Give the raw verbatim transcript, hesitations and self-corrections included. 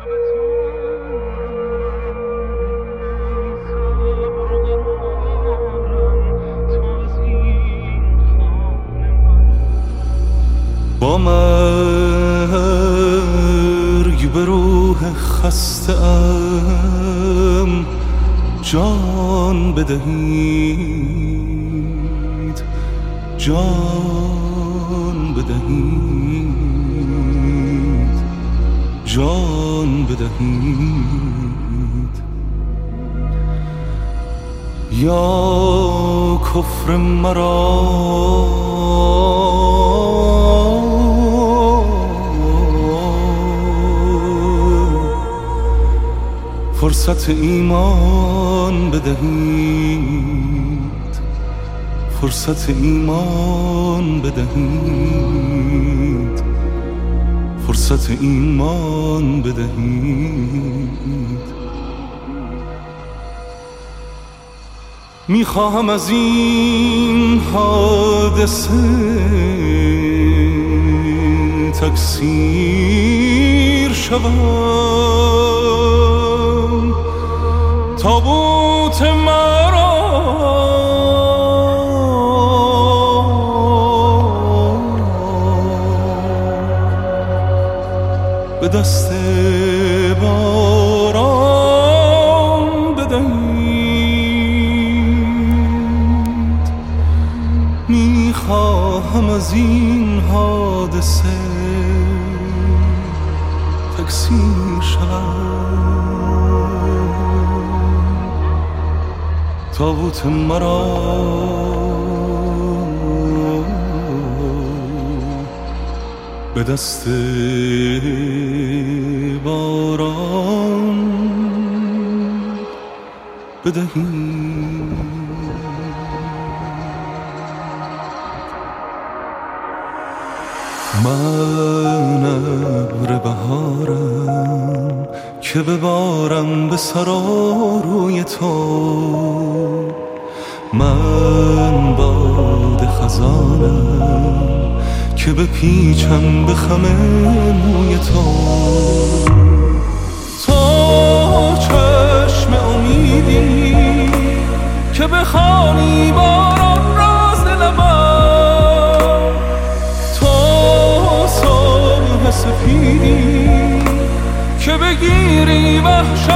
با مرگ به روح خسته ام جان بدهید، جان بدهید، جان بدهید. یا کفر مرا فرصت ایمان بدهید، فرصت ایمان بدهید، فرصت ایمان بدهید. میخواهم از این حادثه تکثیر شوم، تابوت مرا به دست باران بدهید. میخواهم از این حادثه تکثیر شوم، تابوت مرا به دست باران بدهید. من ابر بهارم که ببارم به سراروی تو، من باد خزانم که بپیچم به خم موی تو. تو چشم امیدی که بخوانی باران راز لبم، تو صبح سفیدی که بگیری وحشت